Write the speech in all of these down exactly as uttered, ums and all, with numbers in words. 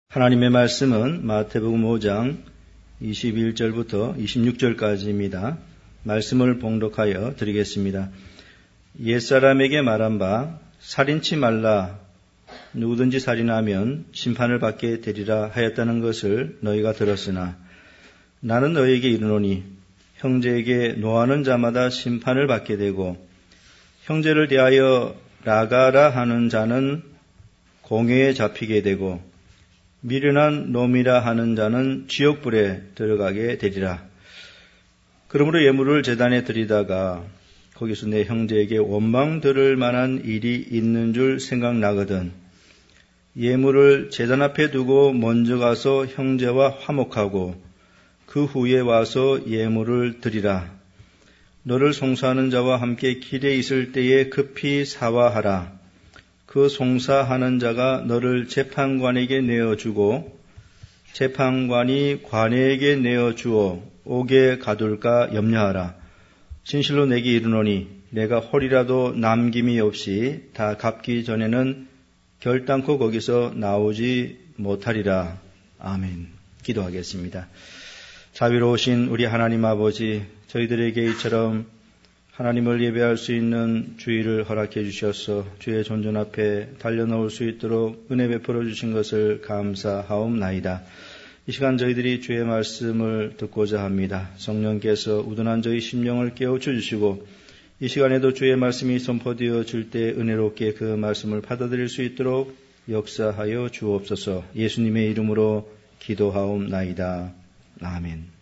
하나님의 말씀은 마태복음 오 장 이십일 절부터 이십육 절까지입니다. 말씀을 봉독하여 드리겠습니다. 옛사람에게 말한 바 살인치 말라, 누구든지 살인하면 심판을 받게 되리라 하였다는 것을 너희가 들었으나 나는 너희에게 이르노니 형제에게 노하는 자마다 심판을 받게 되고 형제를 대하여 나가라 하는 자는 공회에 잡히게 되고 미련한 놈이라 하는 자는 지옥불에 들어가게 되리라. 그러므로 예물을 제단에 드리다가 거기서 내 형제에게 원망 들을 만한 일이 있는 줄 생각나거든 예물을 제단 앞에 두고 먼저 가서 형제와 화목하고 그 후에 와서 예물을 드리라. 너를 송사하는 자와 함께 길에 있을 때에 급히 사화하라. 그 송사하는 자가 너를 재판관에게 내어주고 재판관이 관에게 내어주어 옥에 가둘까 염려하라. 진실로 내게 이르노니 내가 홀이라도 남김이 없이 다 갚기 전에는 결단코 거기서 나오지 못하리라. 아멘. 기도하겠습니다. 자비로우신 우리 하나님 아버지, 저희들에게 이처럼 하나님을 예배할 수 있는 주의를 허락해 주셔서 주의 존전 앞에 달려나올 수 있도록 은혜 베풀어 주신 것을 감사하옵나이다. 이 시간 저희들이 주의 말씀을 듣고자 합니다. 성령께서 우둔한 저희 심령을 깨우쳐 주시고 이 시간에도 주의 말씀이 선포되어 질 때 은혜롭게 그 말씀을 받아들일 수 있도록 역사하여 주옵소서. 예수님의 이름으로 기도하옵나이다. 아멘.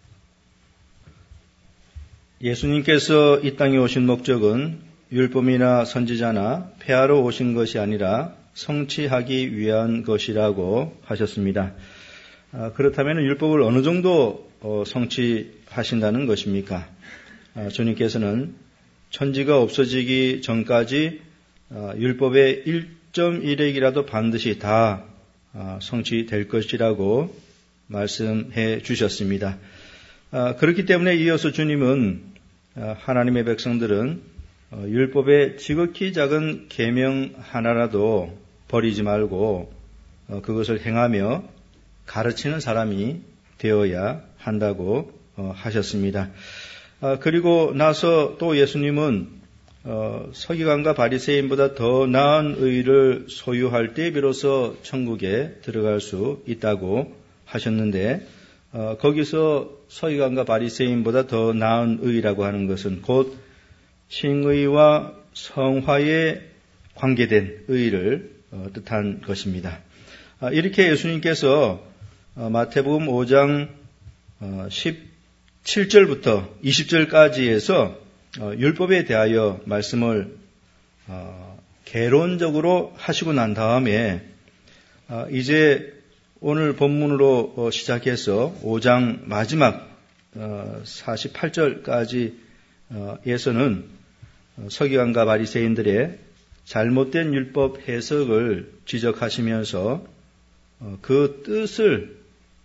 예수님께서 이 땅에 오신 목적은 율법이나 선지자나 폐하러 오신 것이 아니라 성취하기 위한 것이라고 하셨습니다. 아, 그렇다면 율법을 어느 정도 어, 성취하신다는 것입니까? 아, 주님께서는 천지가 없어지기 전까지 아, 율법의 일 점 일 핵이라도 반드시 다 아, 성취될 것이라고 말씀해 주셨습니다. 아, 그렇기 때문에 이어서 주님은 아, 하나님의 백성들은 어, 율법의 지극히 작은 계명 하나라도 버리지 말고 어, 그것을 행하며 가르치는 사람이 되어야 한다고 어, 하셨습니다. 아, 그리고 나서 또 예수님은 어, 서기관과 바리새인보다 더 나은 의를 소유할 때 비로소 천국에 들어갈 수 있다고 하셨는데 어, 거기서 서기관과 바리새인보다 더 나은 의라고 하는 것은 곧 칭의와 성화에 관계된 의를 어, 뜻한 것입니다. 아, 이렇게 예수님께서 어, 마태복음 오 장 어, 십칠 절부터 이십 절까지 해서 어, 율법에 대하여 말씀을 어, 개론적으로 하시고 난 다음에 어, 이제 오늘 본문으로 시작해서 오 장 마지막 사십팔 절까지 에서는 서기관과 바리새인들의 잘못된 율법 해석을 지적하시면서 그 뜻을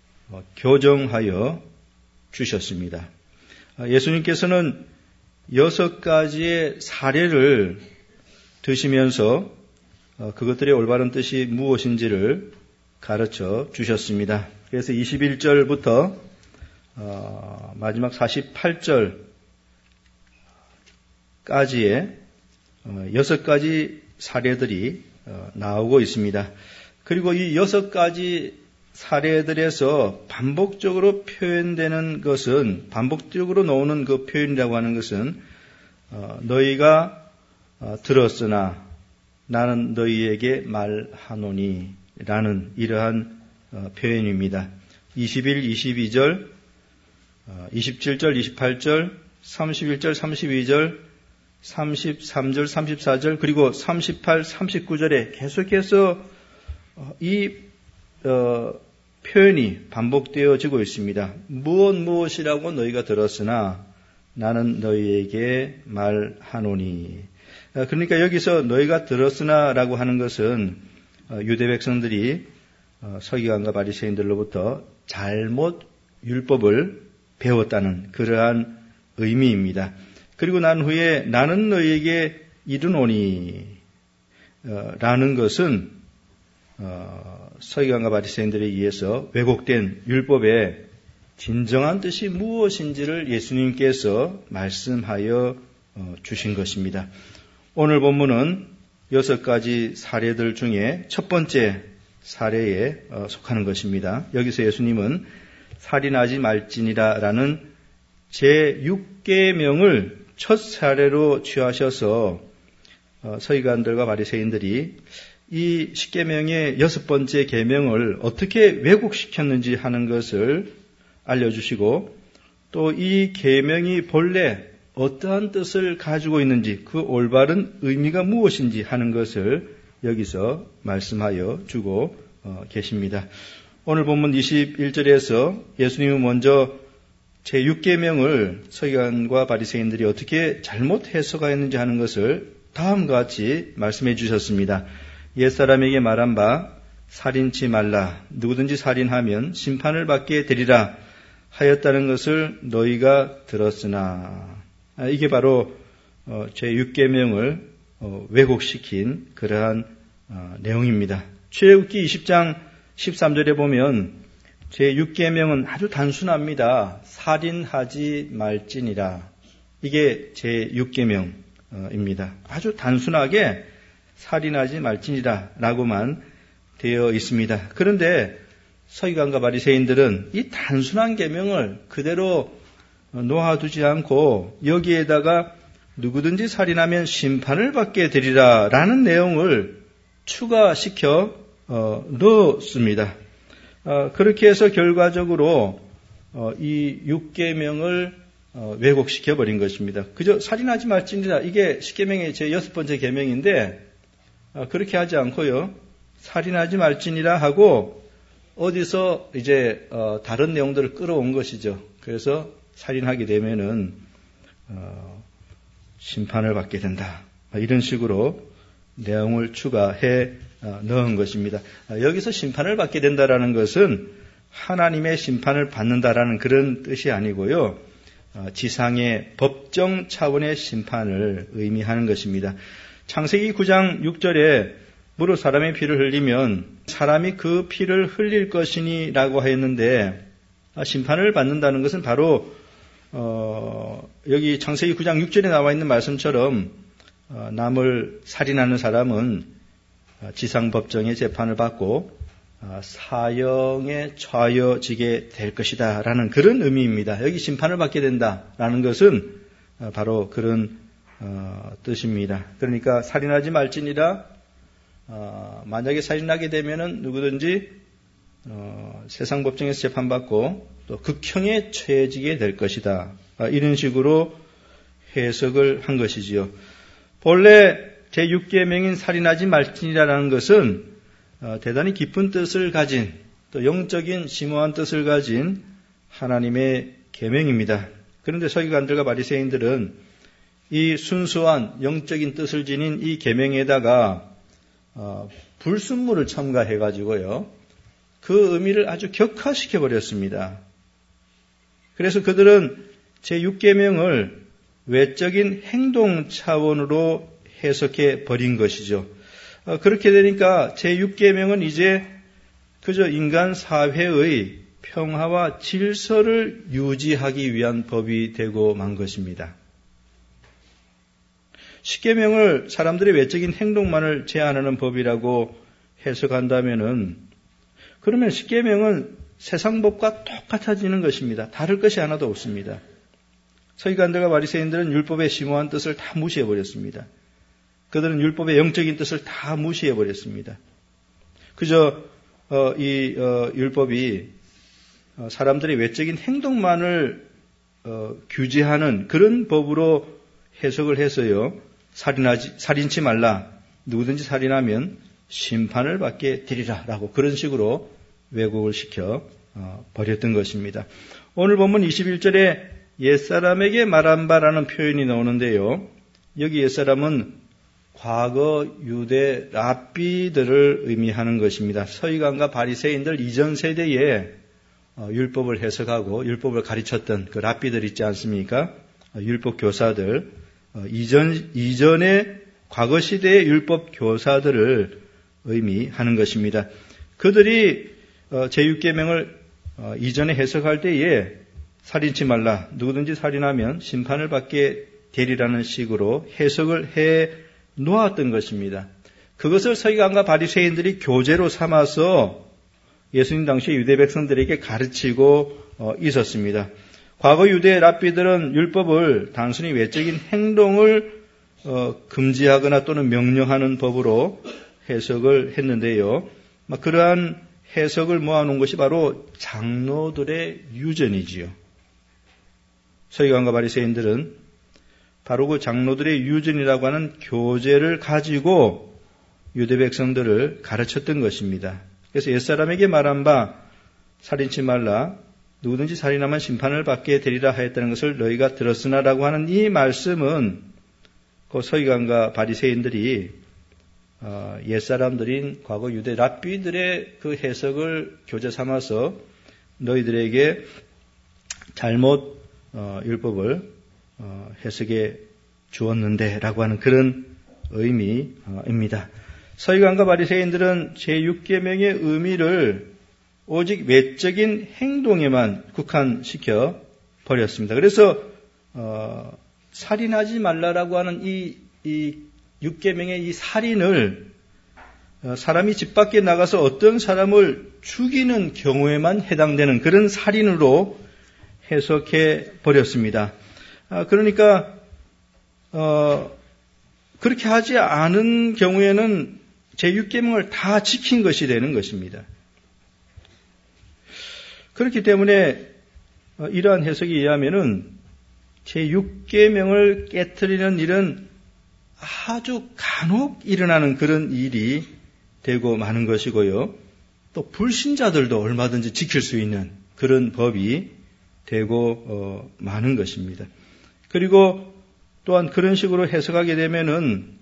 교정하여 주셨습니다. 예수님께서는 여섯 가지의 사례를 드시면서 그것들의 올바른 뜻이 무엇인지를 가르쳐 주셨습니다. 그래서 이십일 절부터 어, 마지막 사십팔 절까지의 어, 여섯 가지 사례들이 어, 나오고 있습니다. 그리고 이 여섯 가지 사례들에서 반복적으로 표현되는 것은 반복적으로 나오는 그 표현이라고 하는 것은 어, 너희가 어, 들었으나 나는 너희에게 말하노니 라는 이러한 표현입니다. 이십일, 이십이 절, 이십칠 절, 이십팔 절, 삼십일 절, 삼십이 절, 삼십삼 절, 삼십사 절, 그리고 삼십팔, 삼십구 절에 계속해서 이 어, 표현이 반복되어지고 있습니다. 무엇 무엇이라고 너희가 들었으나 나는 너희에게 말하노니. 그러니까 여기서 너희가 들었으나라고 하는 것은 유대 백성들이 서기관과 바리새인들로부터 잘못 율법을 배웠다는 그러한 의미입니다. 그리고 난 후에 나는 너희에게 이르노니 라는 것은 서기관과 바리새인들에 의해서 왜곡된 율법의 진정한 뜻이 무엇인지를 예수님께서 말씀하여 주신 것입니다. 오늘 본문은 여섯 가지 사례들 중에 첫 번째 사례에 속하는 것입니다. 여기서 예수님은 살인하지 말지니라라는 제육 계명을 첫 사례로 취하셔서 서기관들과 바리새인들이 이 십계명의 여섯 번째 계명을 어떻게 왜곡시켰는지 하는 것을 알려주시고 또 이 계명이 본래 어떠한 뜻을 가지고 있는지 그 올바른 의미가 무엇인지 하는 것을 여기서 말씀하여 주고 계십니다. 오늘 본문 이십일 절에서 예수님은 먼저 제육 계명을 서기관과 바리새인들이 어떻게 잘못 해석하였는지 하는 것을 다음과 같이 말씀해 주셨습니다. 옛사람에게 말한 바 살인치 말라 누구든지 살인하면 심판을 받게 되리라 하였다는 것을 너희가 들었으나 이게 바로 제육 계명을 왜곡시킨 그러한 내용입니다. 출애굽기 이십 장 십삼 절에 보면 제육 계명은 아주 단순합니다. 살인하지 말지니라. 이게 제육 계명입니다. 아주 단순하게 살인하지 말지니라 라고만 되어 있습니다. 그런데 서기관과 바리새인들은 이 단순한 계명을 그대로 놓아두지 않고 여기에다가 누구든지 살인하면 심판을 받게 되리라 라는 내용을 추가시켜 어, 넣었습니다. 어, 그렇게 해서 결과적으로 어, 이 육 계명을 어, 왜곡시켜 버린 것입니다. 그저 살인하지 말지니라 이게 십계명의 제 여섯 번째 계명인데 어, 그렇게 하지 않고요. 살인하지 말지니라 하고 어디서 이제 어, 다른 내용들을 끌어온 것이죠. 그래서 살인하게 되면은 어, 심판을 받게 된다. 이런 식으로 내용을 추가해 어, 넣은 것입니다. 어, 여기서 심판을 받게 된다라는 것은 하나님의 심판을 받는다라는 그런 뜻이 아니고요. 어, 지상의 법정 차원의 심판을 의미하는 것입니다. 창세기 구 장 육 절에 무릇 사람의 피를 흘리면 사람이 그 피를 흘릴 것이니 라고 하였는데 아, 심판을 받는다는 것은 바로 어, 여기 창세기 구 장 육 절에 나와 있는 말씀처럼 어, 남을 살인하는 사람은 지상법정의 재판을 받고 어, 사형에 처하여지게 될 것이다 라는 그런 의미입니다. 여기 심판을 받게 된다라는 것은 어, 바로 그런 어, 뜻입니다. 그러니까 살인하지 말지니라 어, 만약에 살인하게 되면은 누구든지 어, 세상 법정에서 재판받고 또 극형에 처해지게 될 것이다. 아, 이런 식으로 해석을 한 것이지요. 본래 제육 계명인 살인하지 말지니라는 것은 어, 대단히 깊은 뜻을 가진 또 영적인 심오한 뜻을 가진 하나님의 계명입니다. 그런데 서기관들과 바리새인들은 이 순수한 영적인 뜻을 지닌 이 계명에다가 어, 불순물을 첨가해가지고요. 그 의미를 아주 격화시켜 버렸습니다. 그래서 그들은 제육 계명을 외적인 행동 차원으로 해석해 버린 것이죠. 어, 그렇게 되니까 제육 계명은 이제 그저 인간 사회의 평화와 질서를 유지하기 위한 법이 되고 만 것입니다. 십계명을 사람들의 외적인 행동만을 제한하는 법이라고 해석한다면은 그러면 십계명은 세상 법과 똑같아지는 것입니다. 다를 것이 하나도 없습니다. 서기관들과 바리새인들은 율법의 심오한 뜻을 다 무시해 버렸습니다. 그들은 율법의 영적인 뜻을 다 무시해 버렸습니다. 그저 어, 이 어, 율법이 어, 사람들의 외적인 행동만을 어, 규제하는 그런 법으로 해석을 해서요. 살인하지, 살인치 말라. 누구든지 살인하면 심판을 받게 되리라. 라고 그런 식으로 왜곡을 시켜 어, 버렸던 것입니다. 오늘 본문 이십일 절에 옛사람에게 말한 바라는 표현이 나오는데요. 여기 옛사람은 과거 유대 랍비들을 의미하는 것입니다. 서기관과 바리새인들 이전 세대에 어, 율법을 해석하고 율법을 가르쳤던 그 랍비들 있지 않습니까? 어, 율법 교사들. 어, 이전, 이전의 과거 시대의 율법 교사들을 의미하는 것입니다. 그들이 제육 계명을 이전에 해석할 때에 살인치 말라, 누구든지 살인하면 심판을 받게 되리라는 식으로 해석을 해 놓았던 것입니다. 그것을 서기관과 바리새인들이 교재로 삼아서 예수님 당시 유대 백성들에게 가르치고 있었습니다. 과거 유대 랍비들은 율법을 단순히 외적인 행동을 금지하거나 또는 명령하는 법으로 해석을 했는데요. 그러한 해석을 모아놓은 것이 바로 장로들의 유전이지요. 서기관과 바리새인들은 바로 그 장로들의 유전이라고 하는 교재를 가지고 유대 백성들을 가르쳤던 것입니다. 그래서 옛사람에게 말한 바 살인치 말라, 누구든지 살인하면 심판을 받게 되리라 하였다는 것을 너희가 들었으나라고 하는 이 말씀은 그 서기관과 바리새인들이 옛사람들인 과거 유대 랍비들의 그 해석을 교재 삼아서 너희들에게 잘못 율법을 해석해 주었는데 라고 하는 그런 의미입니다. 서기관과 바리새인들은 제육 계명의 의미를 오직 외적인 행동에만 국한시켜 버렸습니다. 그래서 어, 살인하지 말라라고 하는 이, 이 육 계명의 이 살인을 어, 사람이 집 밖에 나가서 어떤 사람을 죽이는 경우에만 해당되는 그런 살인으로 해석해 버렸습니다. 아, 그러니까 어, 그렇게 하지 않은 경우에는 제육 계명을 다 지킨 것이 되는 것입니다. 그렇기 때문에 이러한 해석에 의하면은 제육 계명을 깨트리는 일은 아주 간혹 일어나는 그런 일이 되고 마는 것이고요. 또 불신자들도 얼마든지 지킬 수 있는 그런 법이 되고 어, 마는 것입니다. 그리고 또한 그런 식으로 해석하게 되면은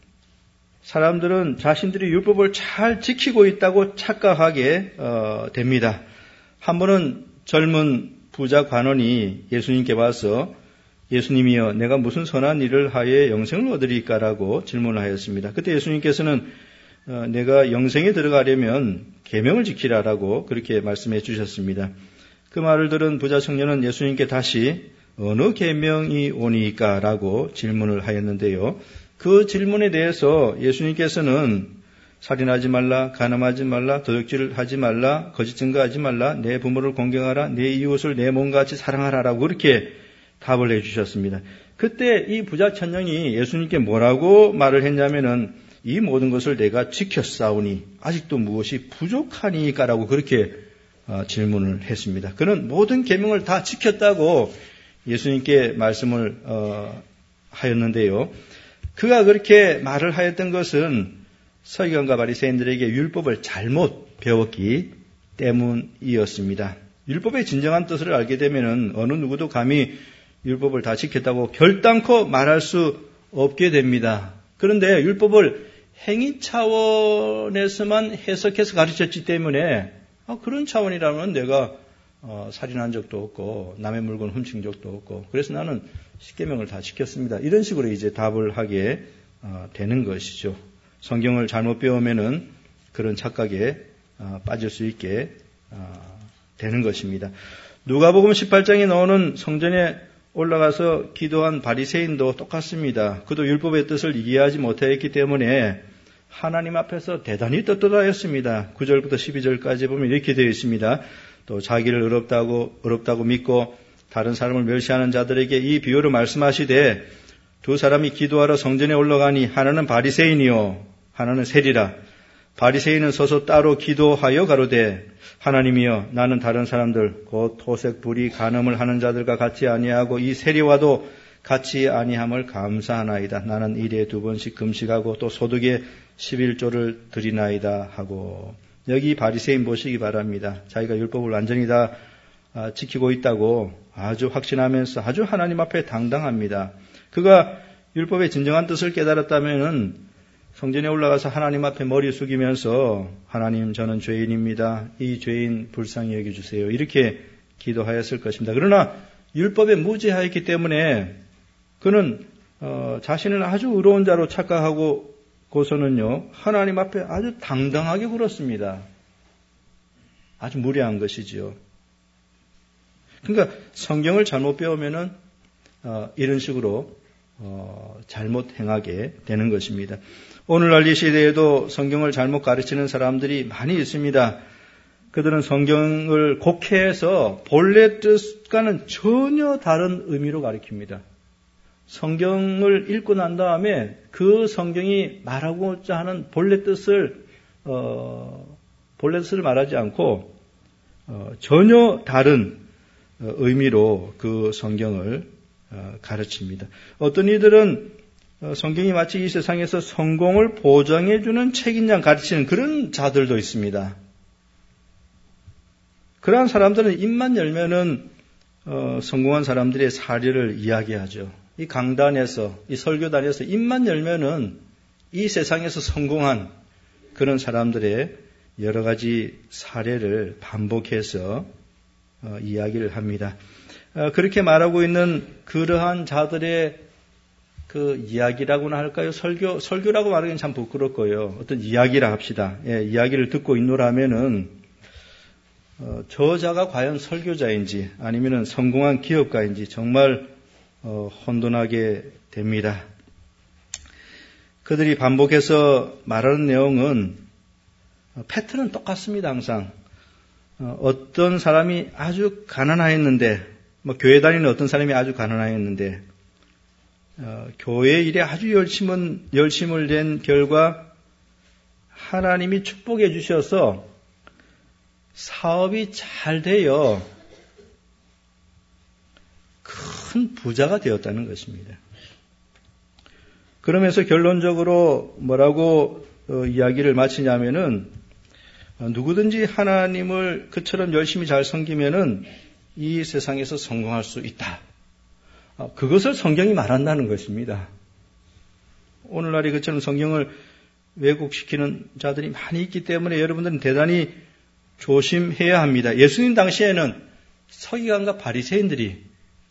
사람들은 자신들이 율법을 잘 지키고 있다고 착각하게 어, 됩니다. 한 번은 젊은 부자 관원이 예수님께 와서 예수님이여 내가 무슨 선한 일을 하여 영생을 얻으리까라고 질문을 하였습니다. 그때 예수님께서는 어, 내가 영생에 들어가려면 계명을 지키라라고 그렇게 말씀해 주셨습니다. 그 말을 들은 부자 청년은 예수님께 다시 어느 계명이 오니까라고 질문을 하였는데요. 그 질문에 대해서 예수님께서는 살인하지 말라, 간음하지 말라, 도둑질을 하지 말라, 거짓 증거하지 말라, 내 부모를 공경하라, 내 이웃을 내 몸같이 사랑하라라고 그렇게 답을 해주셨습니다. 그때 이 부자 청년이 예수님께 뭐라고 말을 했냐면은 이 모든 것을 내가 지켰사오니 아직도 무엇이 부족하니까라고 그렇게 질문을 했습니다. 그는 모든 계명을 다 지켰다고 예수님께 말씀을 어, 하였는데요. 그가 그렇게 말을 하였던 것은 서기관과 바리새인들에게 율법을 잘못 배웠기 때문이었습니다. 율법의 진정한 뜻을 알게 되면은 어느 누구도 감히 율법을 다 지켰다고 결단코 말할 수 없게 됩니다. 그런데 율법을 행위 차원에서만 해석해서 가르쳤기 때문에 아, 그런 차원이라면 내가 어, 살인한 적도 없고 남의 물건 훔친 적도 없고 그래서 나는 십계명을 다 지켰습니다. 이런 식으로 이제 답을 하게 어, 되는 것이죠. 성경을 잘못 배우면은 그런 착각에 어, 빠질 수 있게 어, 되는 것입니다. 누가복음 십팔 장에 나오는 성전에 올라가서 기도한 바리새인도 똑같습니다. 그도 율법의 뜻을 이해하지 못했기 때문에 하나님 앞에서 대단히 떳떳하였습니다. 구 절부터 십이 절까지 보면 이렇게 되어 있습니다. 또 자기를 의롭다고 의롭다고 믿고 다른 사람을 멸시하는 자들에게 이 비유를 말씀하시되 두 사람이 기도하러 성전에 올라가니 하나는 바리새인이요 하나는 세리라. 바리새인은 서서 따로 기도하여 가로되 하나님이여 나는 다른 사람들 곧 토색 불의 간음을 하는 자들과 같이 아니하고 이 세리와도 같이 아니함을 감사하나이다. 나는 일에 두 번씩 금식하고 또 소득에 십일조를 드리나이다 하고. 여기 바리새인 보시기 바랍니다. 자기가 율법을 완전히 다 지키고 있다고 아주 확신하면서 아주 하나님 앞에 당당합니다. 그가 율법의 진정한 뜻을 깨달았다면은 성전에 올라가서 하나님 앞에 머리 숙이면서 하나님 저는 죄인입니다. 이 죄인 불쌍히 여겨주세요. 이렇게 기도하였을 것입니다. 그러나 율법에 무지하였기 때문에 그는 어, 자신을 아주 의로운 자로 착각하고 고서는요 하나님 앞에 아주 당당하게 굴었습니다. 아주 무례한 것이지요. 그러니까 성경을 잘못 배우면은 어, 이런 식으로 어, 잘못 행하게 되는 것입니다. 오늘날 이 시대에도 성경을 잘못 가르치는 사람들이 많이 있습니다. 그들은 성경을 곡해해서 본래 뜻과는 전혀 다른 의미로 가르칩니다. 성경을 읽고 난 다음에 그 성경이 말하고자 하는 본래 뜻을 어, 본래 뜻을 말하지 않고 어, 전혀 다른 어, 의미로 그 성경을 어, 가르칩니다. 어떤 이들은 어, 성경이 마치 이 세상에서 성공을 보장해주는 책인 양 가르치는 그런 자들도 있습니다. 그러한 사람들은 입만 열면은 어, 성공한 사람들의 사례를 이야기하죠. 이 강단에서, 이 설교단에서 입만 열면은 이 세상에서 성공한 그런 사람들의 여러 가지 사례를 반복해서 어, 이야기를 합니다. 어, 그렇게 말하고 있는 그러한 자들의 그 이야기라고나 할까요? 설교, 설교라고 말하기는 참 부끄럽고요. 어떤 이야기라 합시다. 예, 이야기를 듣고 있노라면은 어, 저자가 과연 설교자인지 아니면은 성공한 기업가인지 정말 어, 혼돈하게 됩니다. 그들이 반복해서 말하는 내용은 어, 패턴은 똑같습니다. 항상 어, 어떤 사람이 아주 가난하였는데 뭐 교회 다니는 어떤 사람이 아주 가난하였는데 어, 교회 일에 아주 열심은, 열심을 낸 결과 하나님이 축복해 주셔서 사업이 잘 되어 큰 부자가 되었다는 것입니다. 그러면서 결론적으로 뭐라고 어, 이야기를 마치냐면은 어, 누구든지 하나님을 그처럼 열심히 잘 섬기면은 이 세상에서 성공할 수 있다. 어, 그것을 성경이 말한다는 것입니다. 오늘날이 그처럼 성경을 왜곡시키는 자들이 많이 있기 때문에 여러분들은 대단히 조심해야 합니다. 예수님 당시에는 서기관과 바리새인들이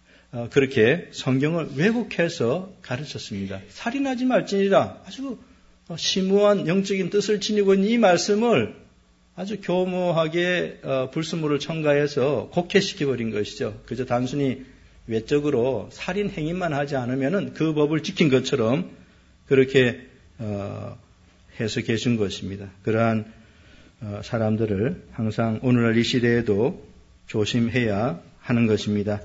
그렇게 성경을 왜곡해서 가르쳤습니다. 살인하지 말지니라 아주 심오한 영적인 뜻을 지니고 있는 이 말씀을 아주 교모하게 불순물을 첨가해서 곡해시켜버린 것이죠. 그저 단순히 외적으로 살인 행위만 하지 않으면 그 법을 지킨 것처럼 그렇게 해석해 준 것입니다. 그러한 사람들을 항상 오늘날 이 시대에도 조심해야 하는 것입니다.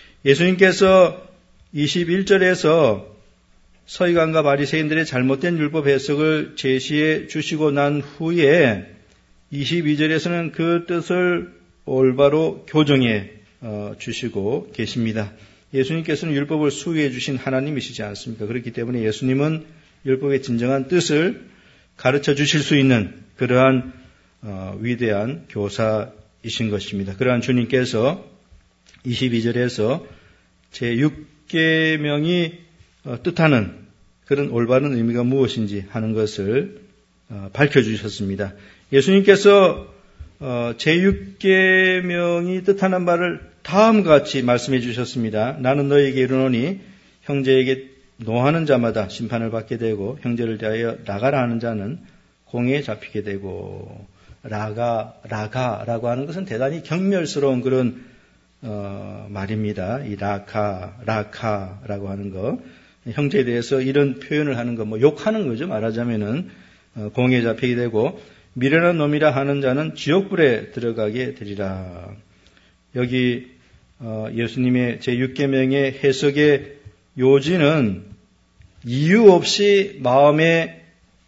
예수님께서 이십일 절에서 서기관과 바리새인들의 잘못된 율법 해석을 제시해 주시고 난 후에 이십이 절에서는 그 뜻을 올바로 교정해 주시고 계십니다. 예수님께서는 율법을 수호해 주신 하나님이시지 않습니까? 그렇기 때문에 예수님은 율법의 진정한 뜻을 가르쳐 주실 수 있는 그러한 어, 위대한 교사이신 것입니다. 그러한 주님께서 이십이 절에서 제육 계명이 어, 뜻하는 그런 올바른 의미가 무엇인지 하는 것을 어, 밝혀주셨습니다. 예수님께서 어, 제육 계명이 뜻하는 바를 다음과 같이 말씀해 주셨습니다. 나는 너에게 이르노니 형제에게 노하는 자마다 심판을 받게 되고 형제를 대하여 나가라 하는 자는 공에 잡히게 되고 라가, 라가라고 하는 것은 대단히 경멸스러운 그런 어, 말입니다. 이 라카, 라카라고 하는 거. 형제에 대해서 이런 표현을 하는 거, 뭐 욕하는 거죠. 말하자면은 어, 공에 잡히게 되고 미련한 놈이라 하는 자는 지옥불에 들어가게 되리라. 여기 어, 예수님의 제육 계명의 해석의 요지는 이유 없이 마음의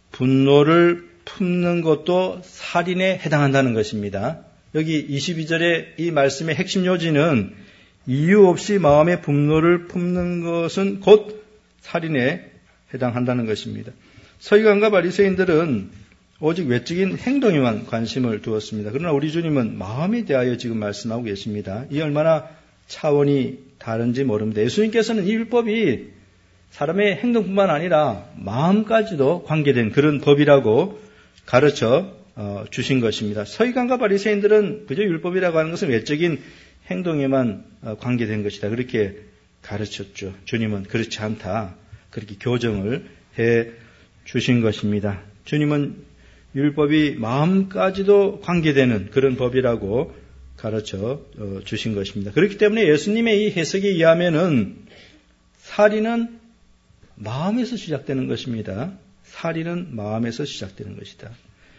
분노를 품는 것도 살인에 해당한다는 것입니다. 여기 이십이 절의 이 말씀의 핵심 요지는 이유 없이 마음의 분노를 품는 것은 곧 살인에 해당한다는 것입니다. 서기관과 바리새인들은 오직 외적인 행동에만 관심을 두었습니다. 그러나 우리 주님은 마음에 대하여 지금 말씀하고 계십니다. 이 얼마나 차원이 다른지 모릅니다. 예수님께서는 이 율법이 사람의 행동뿐만 아니라 마음까지도 관계된 그런 법이라고 가르쳐 주신 것입니다. 서기관과 바리새인들은 그저 율법이라고 하는 것은 외적인 행동에만 관계된 것이다. 그렇게 가르쳤죠. 주님은 그렇지 않다. 그렇게 교정을 해 주신 것입니다. 주님은 율법이 마음까지도 관계되는 그런 법이라고 가르쳐 주신 것입니다. 그렇기 때문에 예수님의 이 해석에 의하면은 살인은 마음에서 시작되는 것입니다. 살인은 마음에서 시작되는 것이다.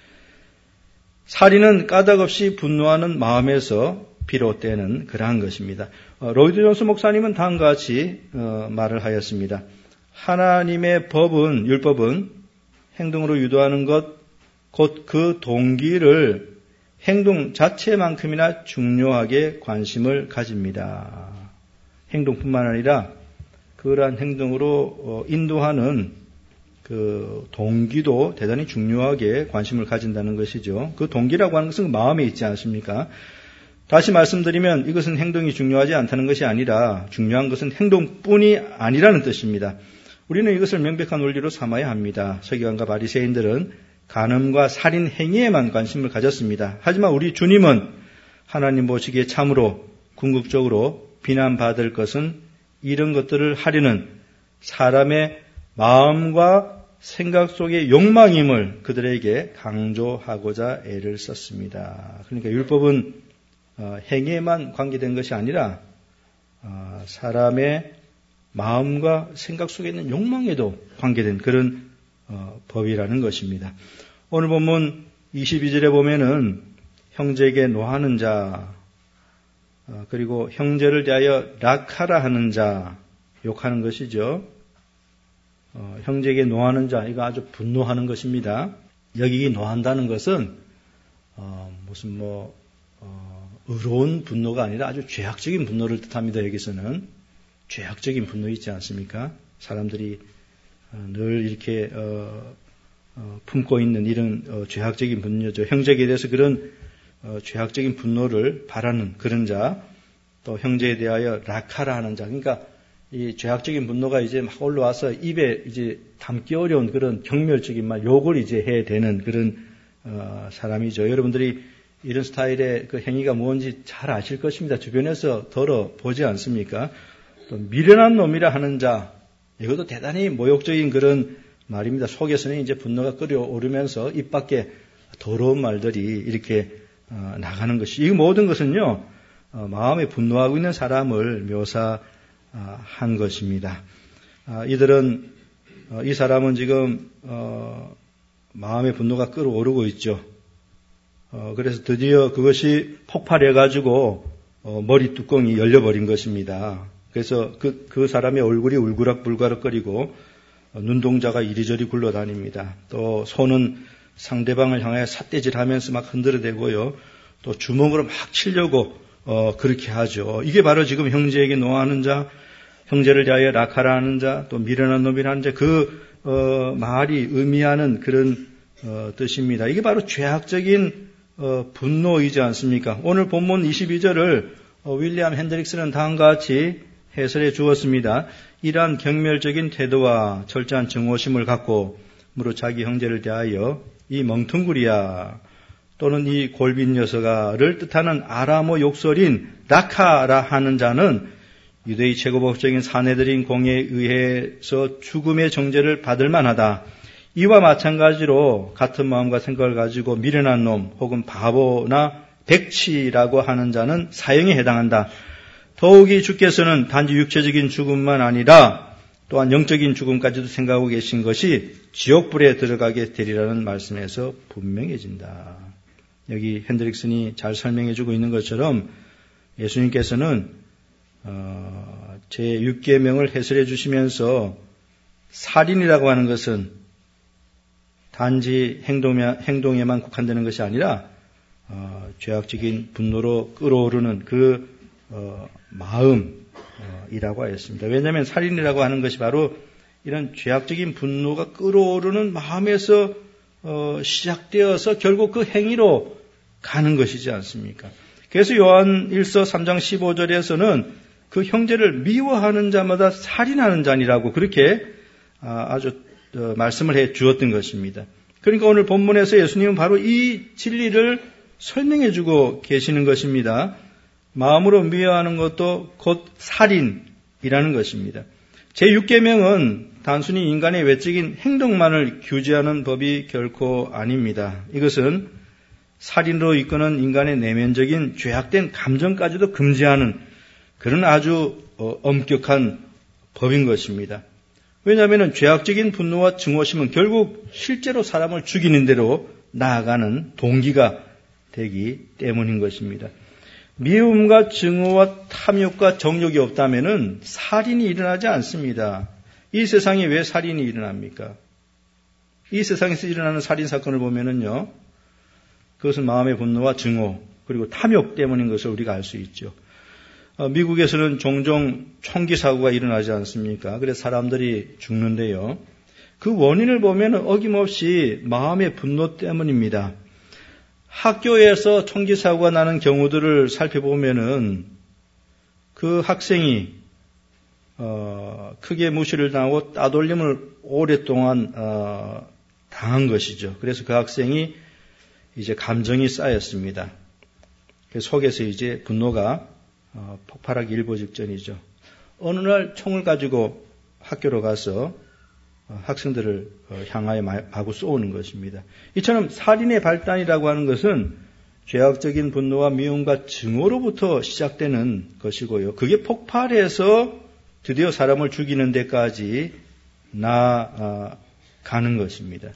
살인은 까닭없이 분노하는 마음에서 비롯되는 그러한 것입니다. 로이드 존스 목사님은 다음과 같이 말을 하였습니다. 하나님의 법은, 율법은 행동으로 유도하는 것, 곧 그 동기를 행동 자체만큼이나 중요하게 관심을 가집니다. 행동뿐만 아니라 그러한 행동으로 인도하는 그 동기도 대단히 중요하게 관심을 가진다는 것이죠. 그 동기라고 하는 것은 마음에 있지 않습니까? 다시 말씀드리면 이것은 행동이 중요하지 않다는 것이 아니라 중요한 것은 행동뿐이 아니라는 뜻입니다. 우리는 이것을 명백한 원리로 삼아야 합니다. 서기관과 바리새인들은 간음과 살인 행위에만 관심을 가졌습니다. 하지만 우리 주님은 하나님 보시기에 참으로 궁극적으로 비난받을 것은 이런 것들을 하려는 사람의 마음과 생각 속의 욕망임을 그들에게 강조하고자 애를 썼습니다. 그러니까 율법은 행위에만 관계된 것이 아니라 사람의 마음과 생각 속에 있는 욕망에도 관계된 그런 법이라는 것입니다. 오늘 본문 이십이 절에 보면은 형제에게 노하는 자, 그리고 형제를 대하여 락하라 하는 자, 욕하는 것이죠. 어, 형제에게 노하는 자, 이거 아주 분노하는 것입니다. 여기 노한다는 것은 어, 무슨 뭐 어, 의로운 분노가 아니라 아주 죄악적인 분노를 뜻합니다. 여기서는 죄악적인 분노 있지 않습니까? 사람들이 어, 늘 이렇게 어, 어, 품고 있는 이런 어, 죄악적인 분노죠. 형제에게 대해서 그런 어, 죄악적인 분노를 바라는 그런 자, 또 형제에 대하여 락하라 하는 자. 그러니까 이 죄악적인 분노가 이제 막 올라와서 입에 이제 담기 어려운 그런 경멸적인 말, 욕을 이제 해야 되는 그런 어, 사람이죠. 여러분들이 이런 스타일의 그 행위가 뭔지 잘 아실 것입니다. 주변에서 들어 보지 않습니까? 또 미련한 놈이라 하는 자, 이것도 대단히 모욕적인 그런 말입니다. 속에서는 이제 분노가 끓어오르면서 입 밖에 더러운 말들이 이렇게 어, 나가는 것이, 이 모든 것은요 어, 마음에 분노하고 있는 사람을 묘사 한 것입니다. 이들은 이 사람은 지금 마음의 분노가 끓어오르고 있죠. 그래서 드디어 그것이 폭발해가지고 머리 뚜껑이 열려버린 것입니다. 그래서 그, 그 사람의 얼굴이 울그락불그락거리고 눈동자가 이리저리 굴러다닙니다. 또 손은 상대방을 향하여 삿대질하면서 막 흔들어대고요. 또 주먹으로 막 치려고 어, 그렇게 하죠. 이게 바로 지금 형제에게 노하는 자, 형제를 대하여 락하라 하는 자, 또 미련한 놈이라는 자, 그, 어, 말이 의미하는 그런, 어, 뜻입니다. 이게 바로 죄악적인, 어, 분노이지 않습니까? 오늘 본문 이십이 절을, 어, 윌리엄 핸드릭스는 다음과 같이 해설해 주었습니다. 이러한 경멸적인 태도와 철저한 증오심을 갖고, 무릇 자기 형제를 대하여 이 멍텅구리야, 또는 이 골빈 녀석아를 뜻하는 아람어 욕설인 라카라 하는 자는 유대의 최고법적인 사내들인 공에 의해서 죽음의 정죄를 받을 만하다. 이와 마찬가지로 같은 마음과 생각을 가지고 미련한 놈 혹은 바보나 백치라고 하는 자는 사형에 해당한다. 더욱이 주께서는 단지 육체적인 죽음만 아니라 또한 영적인 죽음까지도 생각하고 계신 것이 지옥불에 들어가게 되리라는 말씀에서 분명해진다. 여기 핸드릭슨이 잘 설명해주고 있는 것처럼 예수님께서는 어, 제육 계명을 해설해 주시면서 살인이라고 하는 것은 단지 행동에, 행동에만 국한되는 것이 아니라 어, 죄악적인 분노로 끓어오르는 그 어, 마음이라고 하였습니다. 왜냐하면 살인이라고 하는 것이 바로 이런 죄악적인 분노가 끓어오르는 마음에서 어, 시작되어서 결국 그 행위로 가는 것이지 않습니까? 그래서 요한 일서 삼 장 십오 절에서는 그 형제를 미워하는 자마다 살인하는 자니라고 그렇게 아주 어, 말씀을 해 주었던 것입니다. 그러니까 오늘 본문에서 예수님은 바로 이 진리를 설명해 주고 계시는 것입니다. 마음으로 미워하는 것도 곧 살인이라는 것입니다. 제육 계명은 단순히 인간의 외적인 행동만을 규제하는 법이 결코 아닙니다. 이것은 살인으로 이끄는 인간의 내면적인 죄악된 감정까지도 금지하는 그런 아주 엄격한 법인 것입니다. 왜냐하면 죄악적인 분노와 증오심은 결국 실제로 사람을 죽이는 대로 나아가는 동기가 되기 때문인 것입니다. 미움과 증오와 탐욕과 정욕이 없다면 살인이 일어나지 않습니다. 이 세상에 왜 살인이 일어납니까? 이 세상에서 일어나는 살인 사건을 보면은요, 그것은 마음의 분노와 증오 그리고 탐욕 때문인 것을 우리가 알 수 있죠. 미국에서는 종종 총기 사고가 일어나지 않습니까? 그래서 사람들이 죽는데요. 그 원인을 보면 어김없이 마음의 분노 때문입니다. 학교에서 총기 사고가 나는 경우들을 살펴보면은 그 학생이 어, 크게 무시를 당하고 따돌림을 오랫동안 어, 당한 것이죠. 그래서 그 학생이 이제 감정이 쌓였습니다. 그 속에서 이제 분노가 어, 폭발하기 일보 직전이죠. 어느 날 총을 가지고 학교로 가서 어, 학생들을 어, 향하여 마구 쏘는 것입니다. 이처럼 살인의 발단이라고 하는 것은 죄악적인 분노와 미움과 증오로부터 시작되는 것이고요. 그게 폭발해서 드디어 사람을 죽이는 데까지 나아가는 것입니다.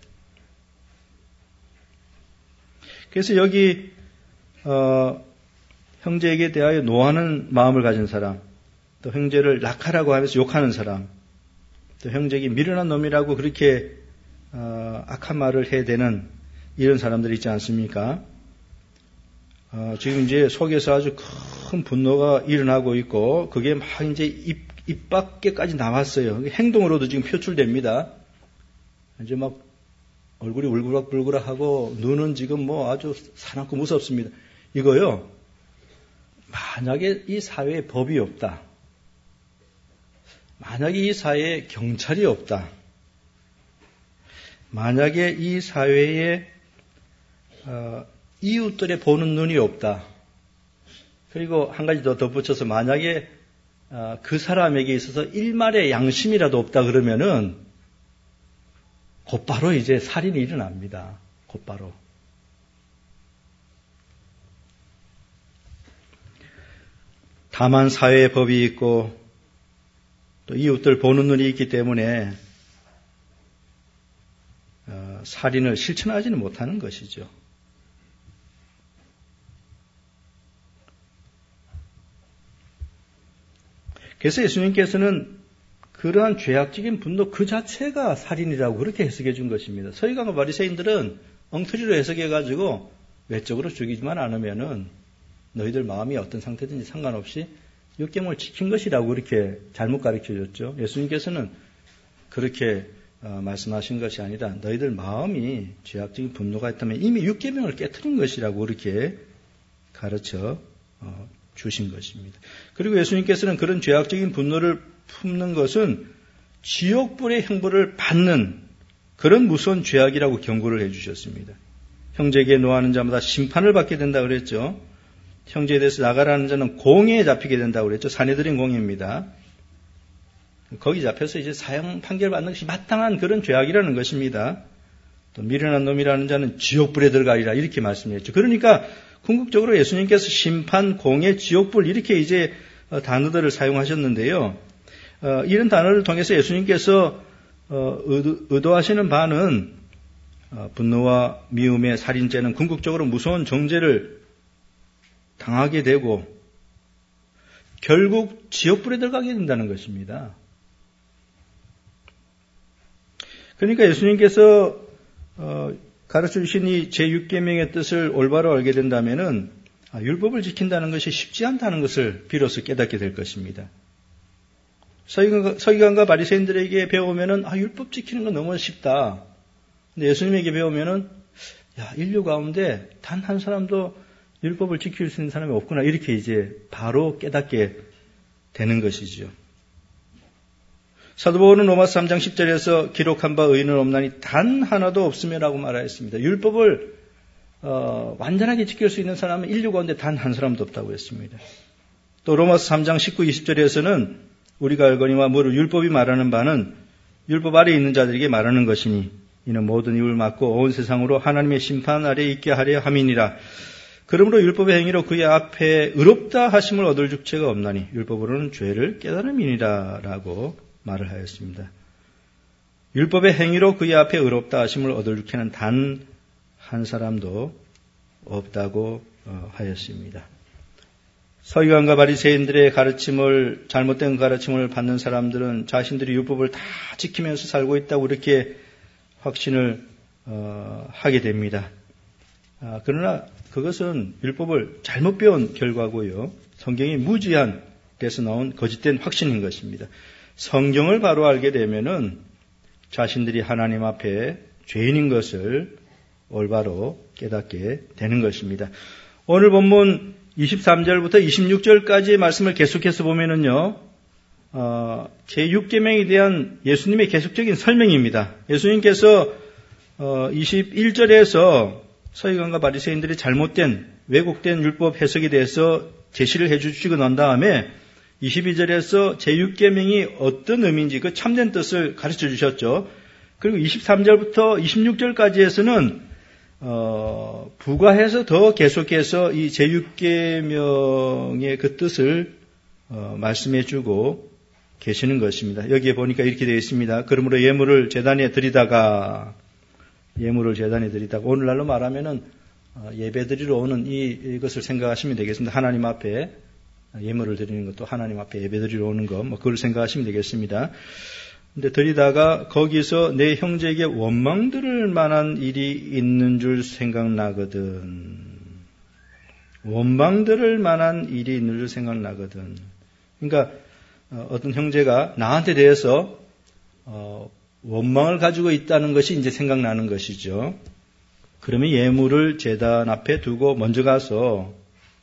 그래서 여기 어, 형제에게 대하여 노하는 마음을 가진 사람, 또 형제를 낙하라고 하면서 욕하는 사람, 또 형제에게 미련한 놈이라고 그렇게 어, 악한 말을 해대는 이런 사람들이 있지 않습니까? 어, 지금 이제 속에서 아주 큰 분노가 일어나고 있고 그게 막 이제 입, 입 밖에까지 나왔어요. 행동으로도 지금 표출됩니다. 이제 막 얼굴이 울그락불그락하고 눈은 지금 뭐 아주 사납고 무섭습니다. 이거요. 만약에 이 사회에 법이 없다. 만약에 이 사회에 경찰이 없다. 만약에 이 사회에 어, 이웃들의 보는 눈이 없다. 그리고 한 가지 더 덧붙여서 만약에 어, 그 사람에게 있어서 일말의 양심이라도 없다 그러면은 곧바로 이제 살인이 일어납니다. 곧바로. 다만 사회에 법이 있고 또 이웃들 보는 눈이 있기 때문에 어, 살인을 실천하지는 못하는 것이죠. 그래서 예수님께서는 그러한 죄악적인 분노 그 자체가 살인이라고 그렇게 해석해 준 것입니다. 서기관과 바리새인들은 엉터리로 해석해가지고 외적으로 죽이지만 않으면은 너희들 마음이 어떤 상태든지 상관없이 율법을 지킨 것이라고 그렇게 잘못 가르쳐 줬죠. 예수님께서는 그렇게 어, 말씀하신 것이 아니라 너희들 마음이 죄악적인 분노가 있다면 이미 율법을 깨트린 것이라고 그렇게 가르쳐 어, 주신 것입니다. 그리고 예수님께서는 그런 죄악적인 분노를 품는 것은 지옥불의 형벌을 받는 그런 무서운 죄악이라고 경고를 해주셨습니다. 형제에게 노하는 자마다 심판을 받게 된다고 그랬죠. 형제에 대해서 나가라는 자는 공회에 잡히게 된다고 그랬죠. 사내들인 공회입니다. 거기 잡혀서 이제 사형 판결 받는 것이 마땅한 그런 죄악이라는 것입니다. 또 미련한 놈이라는 자는 지옥불에 들어가리라 이렇게 말씀했죠. 그러니까 궁극적으로 예수님께서 심판, 공회, 지옥불 이렇게 이제 단어들을 사용하셨는데요. 어, 이런 단어를 통해서 예수님께서 어, 의도, 의도하시는 바는 어, 분노와 미움의 살인죄는 궁극적으로 무서운 정죄를 당하게 되고 결국 지옥불에 들어가게 된다는 것입니다. 그러니까 예수님께서 어, 가르쳐 주신 이 제육 계명의 뜻을 올바로 알게 된다면은 아, 율법을 지킨다는 것이 쉽지 않다는 것을 비로소 깨닫게 될 것입니다. 서기관과, 서기관과 바리새인들에게 배우면은 아, 율법 지키는 건 너무 쉽다. 근데 예수님에게 배우면은 야, 인류 가운데 단 한 사람도 율법을 지킬 수 있는 사람이 없구나. 이렇게 이제 바로 깨닫게 되는 것이죠. 사도 바울은 로마서 삼 장 십 절에서 기록한 바 의인은 없나니 단 하나도 없음이라고 말하였습니다. 율법을 어, 완전하게 지킬 수 있는 사람은 인류 가운데 단 한 사람도 없다고 했습니다. 또 로마서 삼 장 십구, 이십 절에서는 우리가 알거니와 무릇 율법이 말하는 바는 율법 아래에 있는 자들에게 말하는 것이니 이는 모든 입을 막고 온 세상으로 하나님의 심판 아래에 있게 하려 함이니라. 그러므로 율법의 행위로 그의 앞에 의롭다 하심을 얻을 죽체가 없나니 율법으로는 죄를 깨달음이니라 라고 말을 하였습니다. 율법의 행위로 그의 앞에 의롭다 하심을 얻을 죽체는 단 한 사람도 없다고 하였습니다. 서기관과 바리새인들의 가르침을, 잘못된 가르침을 받는 사람들은 자신들이 율법을 다 지키면서 살고 있다고 이렇게 확신을 어, 하게 됩니다. 아, 그러나 그것은 율법을 잘못 배운 결과고요. 성경이 무지한 데서 나온 거짓된 확신인 것입니다. 성경을 바로 알게 되면은 자신들이 하나님 앞에 죄인인 것을 올바로 깨닫게 되는 것입니다. 오늘 본문 이십삼 절부터 이십육 절까지의 말씀을 계속해서 보면은요, 어, 제육 계명에 대한 예수님의 계속적인 설명입니다. 예수님께서 어, 이십일 절에서 서기관과 바리새인들이 잘못된 왜곡된 율법 해석에 대해서 제시를 해주시고 난 다음에 이십이 절에서 제육 계명이 어떤 의미인지 그 참된 뜻을 가르쳐 주셨죠. 그리고 이십삼 절부터 이십육 절까지에서는 어, 부가해서 더 계속해서 이 제육 계명의 그 뜻을 어, 말씀해 주고 계시는 것입니다. 여기에 보니까 이렇게 되어 있습니다. 그러므로 예물을 제단에 드리다가 예물을 제단에 드리다가 오늘날로 말하면은 어, 예배 드리러 오는 이, 이것을 생각하시면 되겠습니다. 하나님 앞에 예물을 드리는 것도 하나님 앞에 예배 드리러 오는 것, 뭐 그걸 생각하시면 되겠습니다. 근데 드리다가 거기서 내 형제에게 원망 들을 만한 일이 있는 줄 생각나거든. 원망 들을 만한 일이 있는 줄 생각나거든. 그러니까 어떤 형제가 나한테 대해서 원망을 가지고 있다는 것이 이제 생각나는 것이죠. 그러면 예물을 제단 앞에 두고 먼저 가서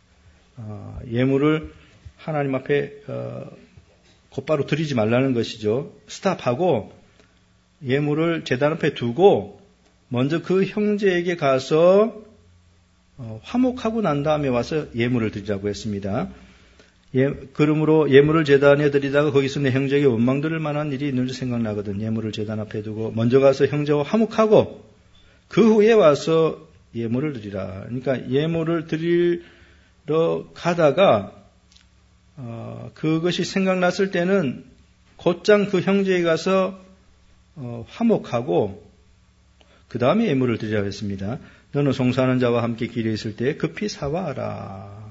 예물을 하나님 앞에 곧바로 드리지 말라는 것이죠. 스탑하고 예물을 제단 앞에 두고 먼저 그 형제에게 가서 화목하고 난 다음에 와서 예물을 드리라고 했습니다. 예, 그러므로 예물을 제단에 드리다가 거기서 내 형제에게 원망 들을 만한 일이 있는지 생각나거든. 예물을 제단 앞에 두고 먼저 가서 형제와 화목하고 그 후에 와서 예물을 드리라. 그러니까 예물을 드리러 가다가 어, 그것이 생각났을 때는 곧장 그 형제에 가서 어, 화목하고 그 다음에 예물을 드리라고 했습니다. 너는 송사하는 자와 함께 길에 있을 때 급히 사과하라.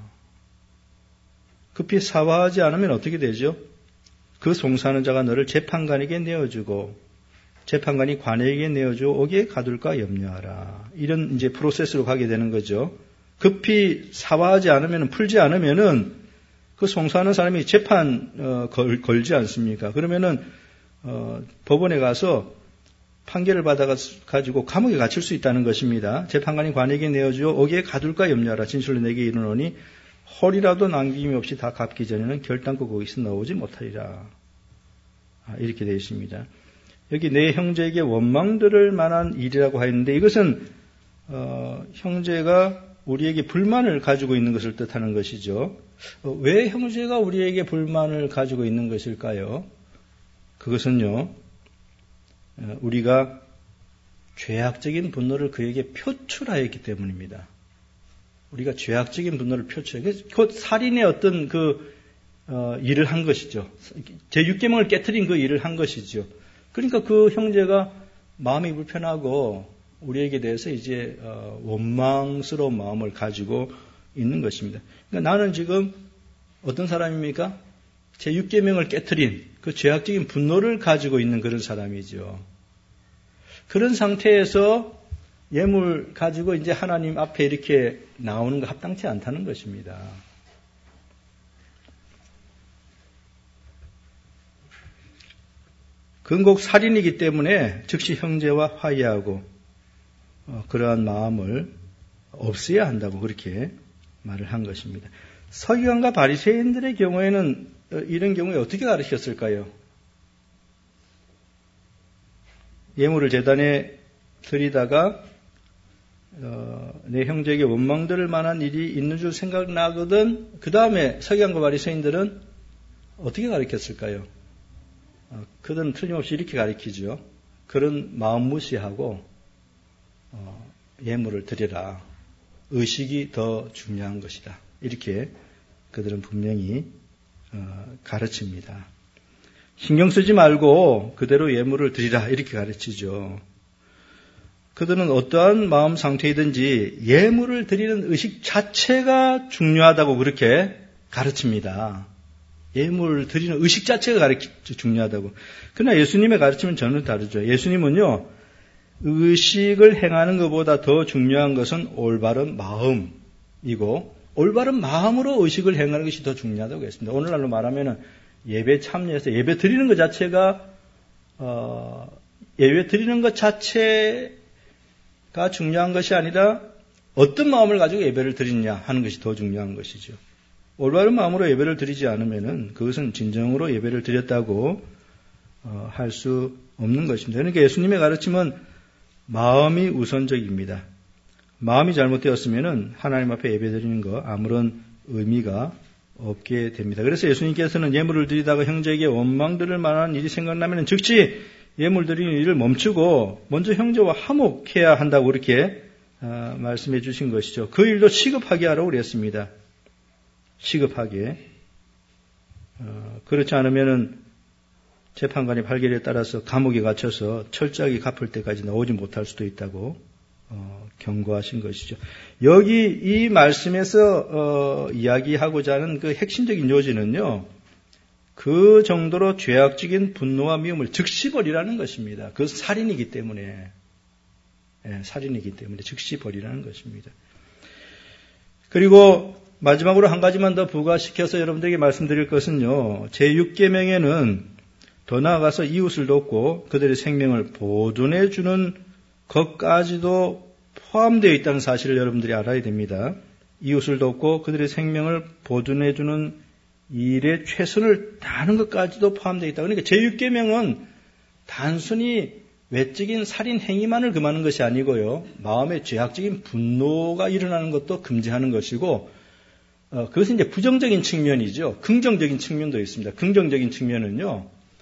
급히 사과하지 않으면 어떻게 되죠? 그 송사하는 자가 너를 재판관에게 내어주고 재판관이 관에게 내어주어 오게 가둘까 염려하라. 이런 이제 프로세스로 가게 되는 거죠. 급히 사과하지 않으면 풀지 않으면은 그 송사하는 사람이 재판 어, 걸, 걸지 않습니까? 그러면은 어, 법원에 가서 판결을 받아가지고 감옥에 갇힐 수 있다는 것입니다. 재판관이 관에게 내어주어 오게 가둘까 염려하라. 진실로 내게 이르노니 헐이라도 남김이 없이 다 갚기 전에는 결단코 거기서 나오지 못하리라. 아, 이렇게 되어 있습니다. 여기 내 형제에게 원망 들을 만한 일이라고 하였는데 이것은 어, 형제가 우리에게 불만을 가지고 있는 것을 뜻하는 것이죠. 어, 왜 형제가 우리에게 불만을 가지고 있는 것일까요? 그것은요, 우리가 죄악적인 분노를 그에게 표출하였기 때문입니다. 우리가 죄악적인 분노를 표출해, 곧 살인의 어떤 그 어, 일을 한 것이죠. 제육 계명을 깨트린 그 일을 한 것이죠. 그러니까 그 형제가 마음이 불편하고 우리에게 대해서 이제 어, 원망스러운 마음을 가지고 있는 것입니다. 그러니까 나는 지금 어떤 사람입니까? 제육 계명을 깨트린 그 죄악적인 분노를 가지고 있는 그런 사람이죠. 그런 상태에서 예물 가지고 이제 하나님 앞에 이렇게 나오는 거 합당치 않다는 것입니다. 근곡 살인이기 때문에 즉시 형제와 화해하고 어, 그러한 마음을 없애야 한다고 그렇게 말을 한 것입니다. 서기관과 바리새인들의 경우에는 어, 이런 경우에 어떻게 가르쳤을까요? 예물을 제단에 드리다가 어, 내 형제에게 원망 들을 만한 일이 있는 줄 생각나거든. 그 다음에 서기관과 바리새인들은 어떻게 가르쳤을까요? 어, 그들은 틀림없이 이렇게 가르치죠. 그런 마음 무시하고 어, 예물을 드리라. 의식이 더 중요한 것이다. 이렇게 그들은 분명히 어, 가르칩니다. 신경 쓰지 말고 그대로 예물을 드리라. 이렇게 가르치죠. 그들은 어떠한 마음 상태이든지 예물을 드리는 의식 자체가 중요하다고 그렇게 가르칩니다. 예물을 드리는 의식 자체가 가르치, 중요하다고. 그러나 예수님의 가르침은 전혀 다르죠. 예수님은요, 의식을 행하는 것보다 더 중요한 것은 올바른 마음이고, 올바른 마음으로 의식을 행하는 것이 더 중요하다고 했습니다. 오늘날로 말하면 예배 참여해서 예배 드리는 것 자체가, 어, 예배 드리는 것 자체가 중요한 것이 아니라 어떤 마음을 가지고 예배를 드리느냐 하는 것이 더 중요한 것이죠. 올바른 마음으로 예배를 드리지 않으면은 그것은 진정으로 예배를 드렸다고 어, 할 수 없는 것입니다. 그러니까 예수님의 가르침은 마음이 우선적입니다. 마음이 잘못되었으면은 하나님 앞에 예배 드리는 거 아무런 의미가 없게 됩니다. 그래서 예수님께서는 예물을 드리다가 형제에게 원망 들을 만한 일이 생각나면 즉시 예물 드리는 일을 멈추고 먼저 형제와 화목해야 한다고 그렇게 어, 말씀해 주신 것이죠. 그 일도 시급하게 하라고 그랬습니다. 시급하게. 어, 그렇지 않으면은 재판관의 발결에 따라서 감옥에 갇혀서 철저하게 갚을 때까지 나오지 못할 수도 있다고 어, 경고하신 것이죠. 여기 이 말씀에서 어, 이야기하고자 하는 그 핵심적인 요지는요. 그 정도로 죄악적인 분노와 미움을 즉시 버리라는 것입니다. 그 살인이기 때문에. 예, 살인이기 때문에 즉시 버리라는 것입니다. 그리고 마지막으로 한 가지만 더 부과시켜서 여러분들에게 말씀드릴 것은요. 제육 계명에는 더 나아가서 이웃을 돕고 그들의 생명을 보존해 주는 것까지도 포함되어 있다는 사실을 여러분들이 알아야 됩니다. 이웃을 돕고 그들의 생명을 보존해 주는 일에 최선을 다하는 것까지도 포함되어 있다. 그러니까 제육 계명은 단순히 외적인 살인 행위만을 금하는 것이 아니고요. 마음의 죄악적인 분노가 일어나는 것도 금지하는 것이고 어, 그것은 이제 부정적인 측면이죠. 긍정적인 측면도 있습니다. 긍정적인 측면은요.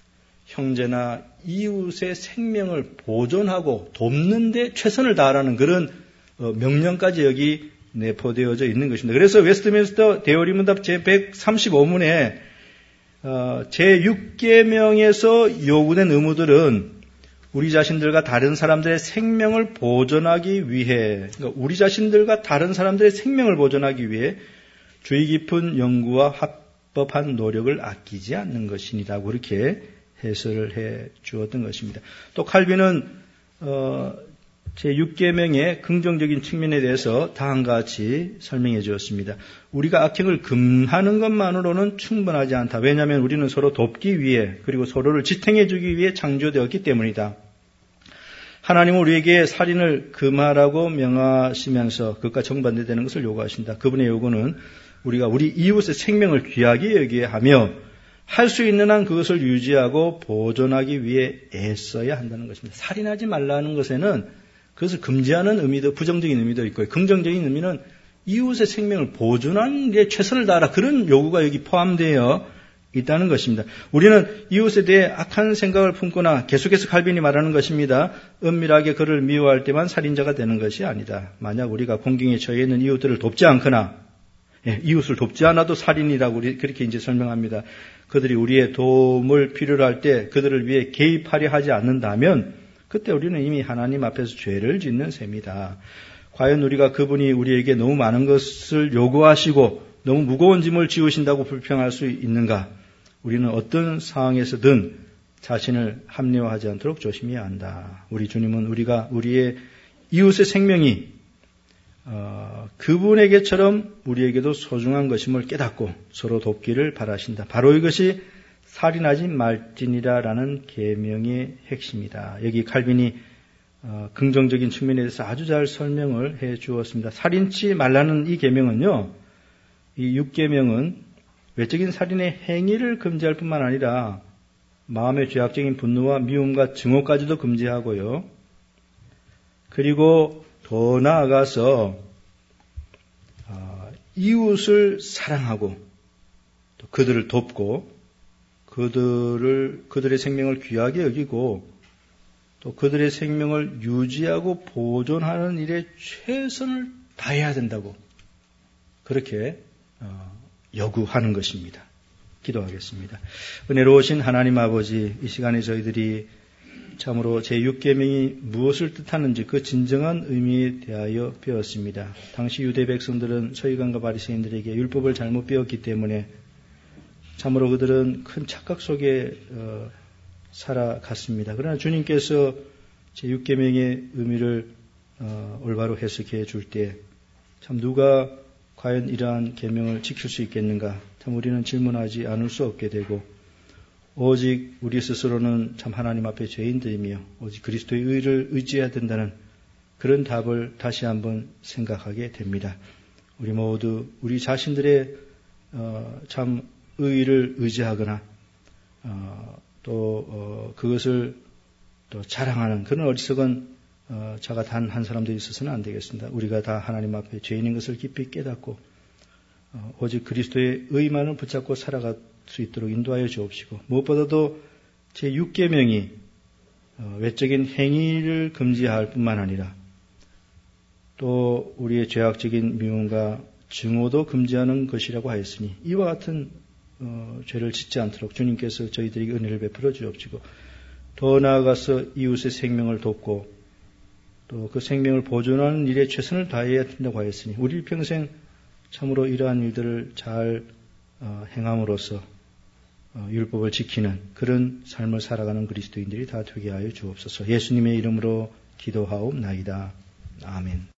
형제나 이웃의 생명을 보존하고 돕는 데 최선을 다하라는 그런 어, 명령까지 여기 내포되어져 있는 것입니다. 그래서 웨스트민스터 대의문답 제백삼십오 문에 어, 제육 계명에서 요구된 의무들은 우리 자신들과 다른 사람들의 생명을 보존하기 위해, 그러니까 우리 자신들과 다른 사람들의 생명을 보존하기 위해 주의 깊은 연구와 합법한 노력을 아끼지 않는 것이니라고 그렇게 해설을 해 주었던 것입니다. 또 칼빈은 어, 제육 계명의 긍정적인 측면에 대해서 다음과 같이 설명해 주었습니다. 우리가 악행을 금하는 것만으로는 충분하지 않다. 왜냐하면 우리는 서로 돕기 위해 그리고 서로를 지탱해 주기 위해 창조되었기 때문이다. 하나님은 우리에게 살인을 금하라고 명하시면서 그것과 정반대되는 것을 요구하신다. 그분의 요구는 우리가 우리 이웃의 생명을 귀하게 여기게 하며 할 수 있는 한 그것을 유지하고 보존하기 위해 애써야 한다는 것입니다. 살인하지 말라는 것에는 그것을 금지하는 의미도 부정적인 의미도 있고 긍정적인 의미는 이웃의 생명을 보존하는 데 최선을 다하라. 그런 요구가 여기 포함되어 있다는 것입니다. 우리는 이웃에 대해 악한 생각을 품거나 계속해서 칼빈이 말하는 것입니다. 은밀하게 그를 미워할 때만 살인자가 되는 것이 아니다. 만약 우리가 공경에 처해 있는 이웃들을 돕지 않거나 예, 이웃을 돕지 않아도 살인이라고 그렇게 이제 설명합니다. 그들이 우리의 도움을 필요로 할 때 그들을 위해 개입하려 하지 않는다면 그때 우리는 이미 하나님 앞에서 죄를 짓는 셈이다. 과연 우리가 그분이 우리에게 너무 많은 것을 요구하시고 너무 무거운 짐을 지우신다고 불평할 수 있는가? 우리는 어떤 상황에서든 자신을 합리화하지 않도록 조심해야 한다. 우리 주님은 우리가 우리의 이웃의 생명이 어, 그분에게처럼 우리에게도 소중한 것임을 깨닫고 서로 돕기를 바라신다. 바로 이것이 살인하지 말지니라라는 계명의 핵심이다. 여기 칼빈이 어, 긍정적인 측면에 대해서 아주 잘 설명을 해 주었습니다. 살인치 말라는 이 계명은요, 이 육 계명은 외적인 살인의 행위를 금지할 뿐만 아니라 마음의 죄악적인 분노와 미움과 증오까지도 금지하고요. 그리고 더 나아가서 어, 이웃을 사랑하고 또 그들을 돕고 그들을, 그들의 생명을 귀하게 여기고 또 그들의 생명을 유지하고 보존하는 일에 최선을 다해야 된다고 그렇게 요구하는 것입니다. 기도하겠습니다. 은혜로우신 하나님 아버지, 이 시간에 저희들이 참으로 제육 계명이 무엇을 뜻하는지 그 진정한 의미에 대하여 배웠습니다. 당시 유대 백성들은 서기관과 바리새인들에게 율법을 잘못 배웠기 때문에 참으로 그들은 큰 착각 속에 어, 살아갔습니다. 그러나 주님께서 제육 계명의 의미를 어, 올바로 해석해 줄 때 참 누가 과연 이러한 계명을 지킬 수 있겠는가? 참 우리는 질문하지 않을 수 없게 되고 오직 우리 스스로는 참 하나님 앞에 죄인들이며 오직 그리스도의 의를 의지해야 된다는 그런 답을 다시 한번 생각하게 됩니다. 우리 모두 우리 자신들의 어, 참 의를 의지하거나 어, 또 어, 그것을 또 자랑하는 그런 어리석은 어, 자가 단 한 사람도 있어서는 안 되겠습니다. 우리가 다 하나님 앞에 죄인인 것을 깊이 깨닫고 어, 오직 그리스도의 의만을 붙잡고 살아갈 수 있도록 인도하여 주옵시고 무엇보다도 제육 계명이 어, 외적인 행위를 금지할 뿐만 아니라 또 우리의 죄악적인 미움과 증오도 금지하는 것이라고 하였으니 이와 같은 어, 죄를 짓지 않도록 주님께서 저희들에게 은혜를 베풀어 주옵시고 더 나아가서 이웃의 생명을 돕고 또 그 생명을 보존하는 일에 최선을 다해야 된다고 하였으니 우리 평생 참으로 이러한 일들을 잘 어, 행함으로써 어, 율법을 지키는 그런 삶을 살아가는 그리스도인들이 다 되게 하여 주옵소서. 예수님의 이름으로 기도하옵나이다. 아멘.